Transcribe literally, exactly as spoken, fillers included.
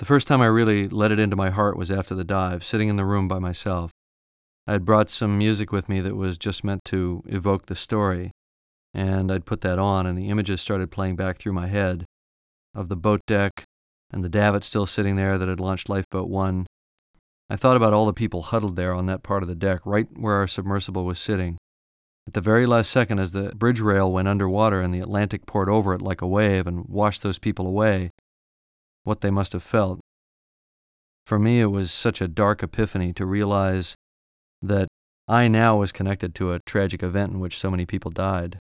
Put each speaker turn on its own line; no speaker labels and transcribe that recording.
The first time I really let it into my heart was after the dive, sitting in the room by myself. I had brought some music with me that was just meant to evoke the story, and I'd put that on, and the images started playing back through my head of the boat deck and the davit still sitting there that had launched Lifeboat One. I thought about all the people huddled there on that part of the deck, right where our submersible was sitting. At the very last second, as the bridge rail went underwater and the Atlantic poured over it like a wave and washed those people away, what they must have felt. For me, it was such a dark epiphany to realize that I now was connected to a tragic event in which so many people died.